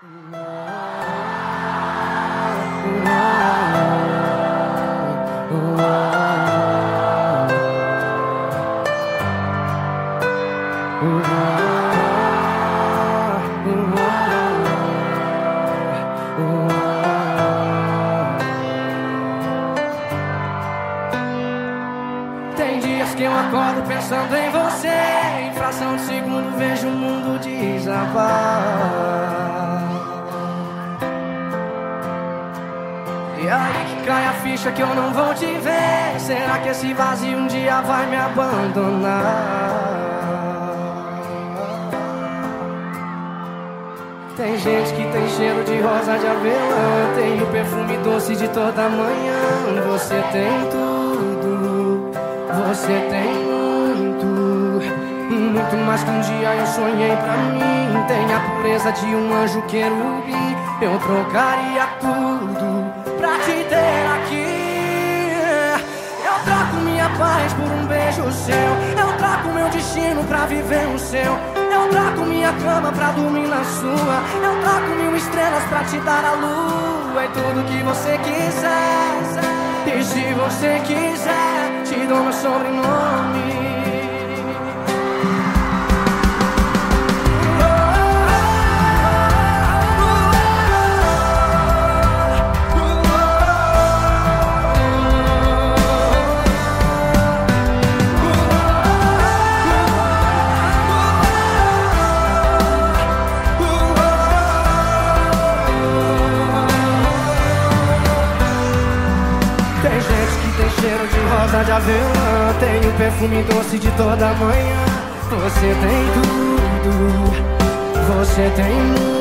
Tem dias que eu acordo pensando em você, em fração de segundo vejo o mundo desabar. E aí que cai a ficha que eu não vou te ver. Será que esse vazio um dia vai me abandonar? Tem gente que tem cheiro de rosa de avelã, tem o perfume doce de toda manhã. Você tem tudo, você tem muito mais que um dia eu sonhei pra mim. Tem a pureza de um anjo querubim. Eu trocaria tudo pra te ter aqui. Eu troco minha paz por um beijo seu. Eu troco meu destino pra viver o seu. Eu troco minha cama pra dormir na sua. Eu troco 1000 estrelas pra te dar a lua. E tudo que você quiser. E se você quiser, te dou meu sobrenome. Cheiro de rosa de avelã, tem o perfume doce de toda manhã. Você tem tudo, você tem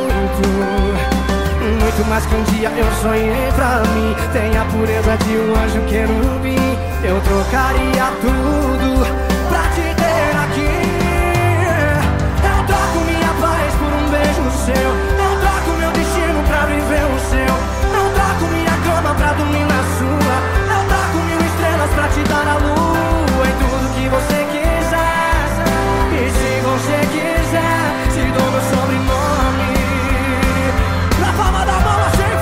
muito mais que um dia eu sonhei pra mim. Tem a pureza de um anjo querubim. Eu trocaria tudo pra te ter aqui. Eu troco minha paz por um beijo seu. Eu troco meu destino pra viver o seu. Eu troco minha cama pra dormir na sua. Eu troco 1000 estrelas pra te dar a lua. E tudo que você quiser. E se você quiser, te dou meu sobrenome. Na palma da mão assim,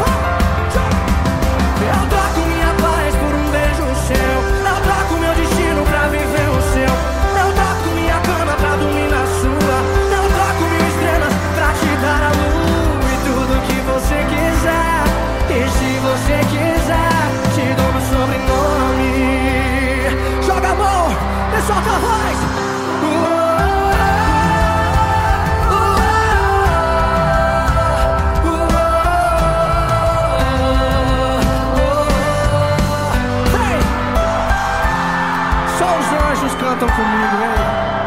eu troco minha paz por um beijo seu. Eu troco meu destino pra viver o seu. Eu troco minha cama pra dormir na sua. Eu troco 1000 estrelas pra te dar a lua. E tudo que você quiser. E se você quiser, te dou meu sobrenome. Joga a mão e solta a voz. Hey! Só os anjos cantam comigo, hein?